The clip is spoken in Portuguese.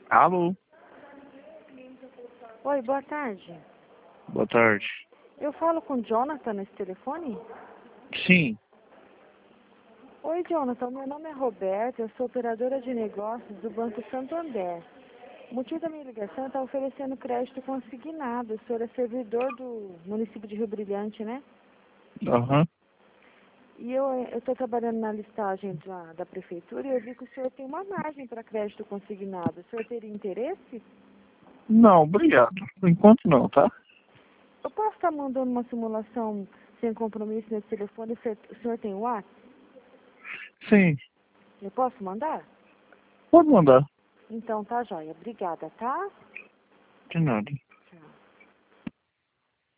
Alô? Oi, boa tarde. Boa tarde. Eu falo com o Jonathan nesse telefone? Sim. Oi, Jonathan. Meu nome é Roberta, eu sou operadora de negócios do Banco Santander. O motivo da minha ligação é estar oferecendo crédito consignado. O senhor é servidor do município de Rio Brilhante, né? Aham. E eu estou trabalhando na listagem da prefeitura e eu vi que o senhor tem uma margem para crédito consignado. O senhor teria interesse? Não, obrigado. Por enquanto não, tá? Eu posso estar mandando uma simulação sem compromisso nesse telefone? O senhor tem o WhatsApp? Sim. Eu posso mandar? Pode mandar. Então tá joia. Obrigada, tá? De nada.